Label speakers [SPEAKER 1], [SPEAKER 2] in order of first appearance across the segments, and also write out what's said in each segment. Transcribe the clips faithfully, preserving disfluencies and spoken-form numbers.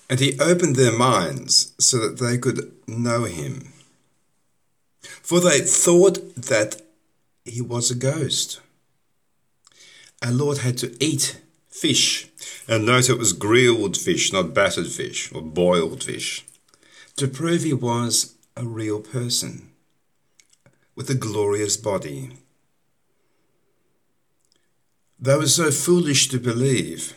[SPEAKER 1] And he opened their minds so that they could know him. For they thought that he was a ghost. Our Lord had to eat fish. And note it was grilled fish, not battered fish or boiled fish, to prove he was a real person with a glorious body. They were so foolish to believe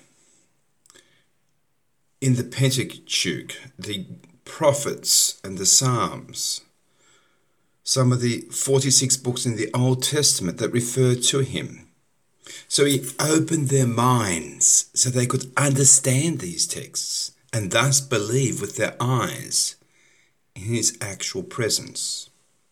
[SPEAKER 1] in the Pentateuch, the prophets and the Psalms, some of the forty-six books in the Old Testament that referred to him. So he opened their minds so they could understand these texts and thus believe with their eyes in his actual presence.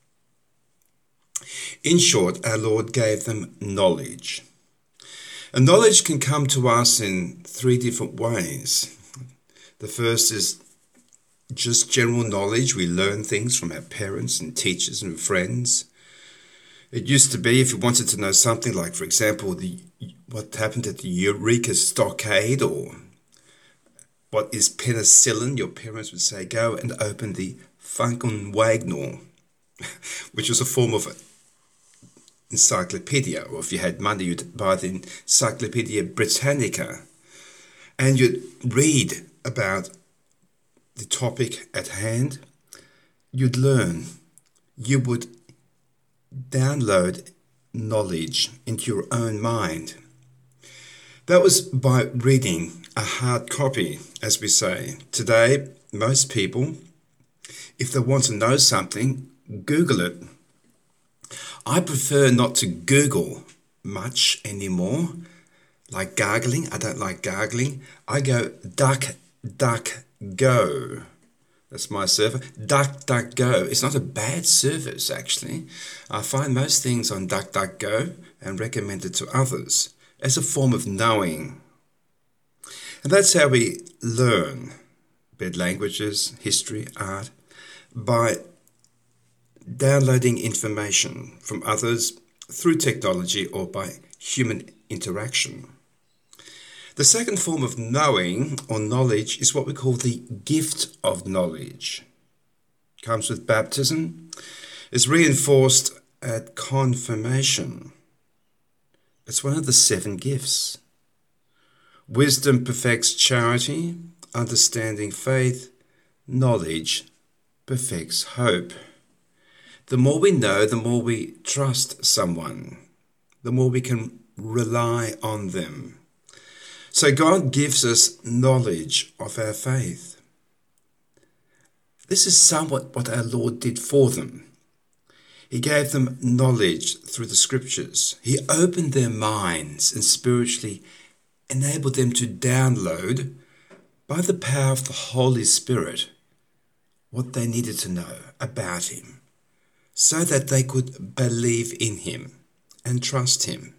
[SPEAKER 1] In short, our Lord gave them knowledge. And knowledge can come to us in three different ways. The first is just general knowledge. We learn things from our parents and teachers and friends. It used to be, if you wanted to know something like, for example, the what happened at the Eureka Stockade, or what is penicillin, your parents would say, go and open the Funken Wagnall, which was a form of encyclopedia, or if you had money, you'd buy the Encyclopedia Britannica, and you'd read about the topic at hand. You'd learn. You would download knowledge into your own mind. That was by reading a hard copy, as we say. Today, most people, if they want to know something, Google it. I prefer not to Google much anymore, like gargling. I don't like gargling. I go duck, duck, go. That's my server. DuckDuckGo. It's not a bad service, actually. I find most things on DuckDuckGo and recommend it to others as a form of knowing. And that's how we learn, be it languages, history, art, by downloading information from others through technology or by human interaction. The second form of knowing or knowledge is what we call the gift of knowledge. It comes with baptism, is reinforced at confirmation. It's one of the seven gifts. Wisdom perfects charity, understanding faith, knowledge perfects hope. The more we know, the more we trust someone, the more we can rely on them. So God gives us knowledge of our faith. This is somewhat what our Lord did for them. He gave them knowledge through the scriptures. He opened their minds and spiritually enabled them to download, by the power of the Holy Spirit, what they needed to know about him, so that they could believe in him and trust him.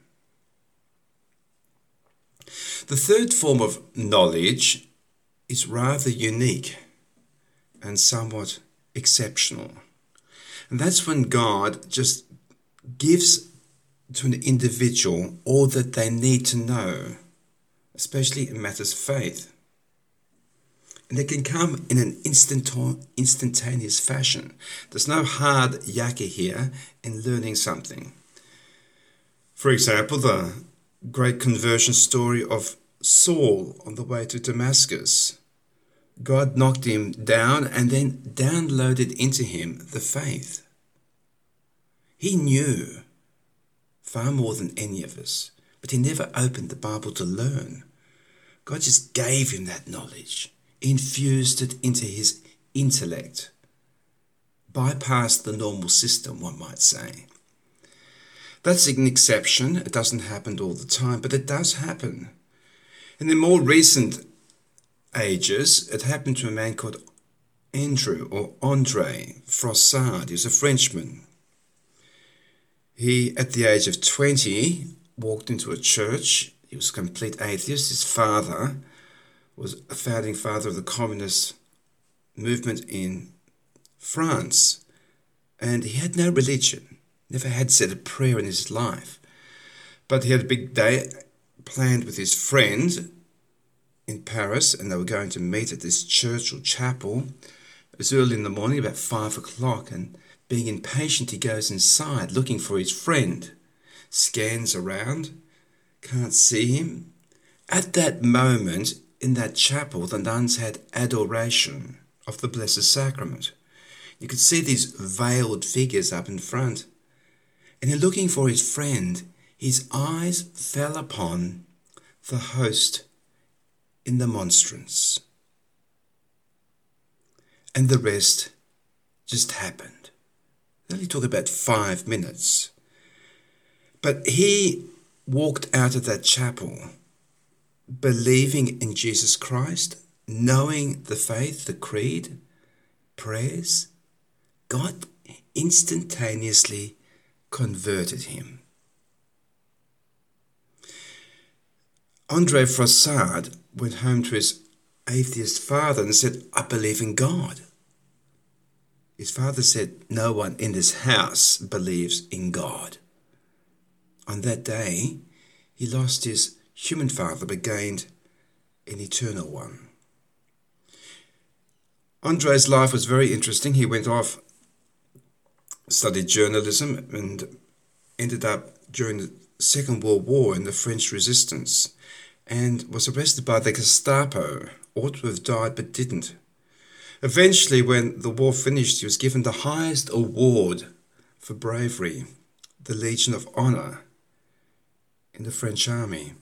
[SPEAKER 1] The third form of knowledge is rather unique and somewhat exceptional. And that's when God just gives to an individual all that they need to know, especially in matters of faith. And it can come in an instantaneous fashion. There's no hard yakka here in learning something. For example, the great conversion story of Saul on the way to Damascus. God knocked him down and then downloaded into him the faith. He knew far more than any of us, but he never opened the Bible to learn. God just gave him that knowledge, infused it into his intellect, bypassed the normal system, one might say. That's an exception. It doesn't happen all the time, but it does happen. In the more recent ages, it happened to a man called Andrew or André Frossard. He was a Frenchman. He, at the age of twenty, walked into a church. He was a complete atheist. His father was a founding father of the communist movement in France, and he had no religion. Never had said a prayer in his life. But he had a big day planned with his friend in Paris, and they were going to meet at this church or chapel. It was early in the morning, about five o'clock, and being impatient, he goes inside looking for his friend. Scans around, can't see him. At that moment, in that chapel, the nuns had adoration of the Blessed Sacrament. You could see these veiled figures up in front. And in looking for his friend, his eyes fell upon the host in the monstrance. And the rest just happened. They only took about five minutes. But he walked out of that chapel believing in Jesus Christ, knowing the faith, the creed, prayers. God instantaneously converted him. André Frossard went home to his atheist father and said, I believe in God. His father said, no one in this house believes in God. On that day, he lost his human father but gained an eternal one. André's life was very interesting. He went off, studied journalism, and ended up during the Second World War in the French resistance, and was arrested by the Gestapo. Ought to have died but didn't. Eventually, when the war finished, he was given the highest award for bravery, the Legion of Honor, in the French army.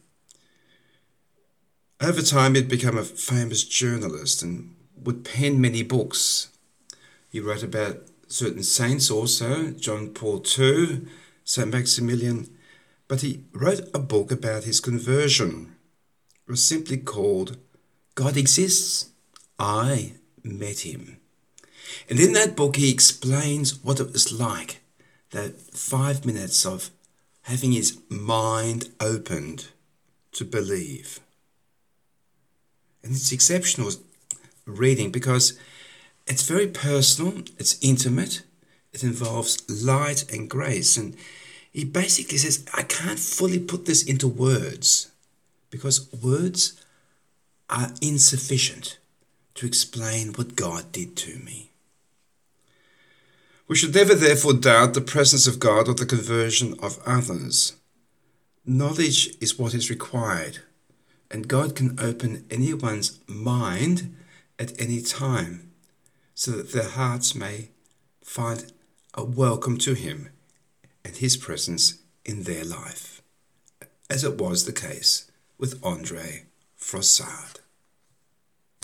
[SPEAKER 1] Over time, he'd become a famous journalist and would pen many books. He wrote about certain saints also, John Paul the Second, Saint Maximilian, but he wrote a book about his conversion. It was simply called God Exists. I Met Him. And in that book, he explains what it was like, that five minutes of having his mind opened to believe. And it's exceptional reading because it's very personal, it's intimate, it involves light and grace. And he basically says, I can't fully put this into words because words are insufficient to explain what God did to me. We should never therefore doubt the presence of God or the conversion of others. Knowledge is what is required, and God can open anyone's mind at any time so that their hearts may find a welcome to Him and His presence in their life, as it was the case with André Frossard.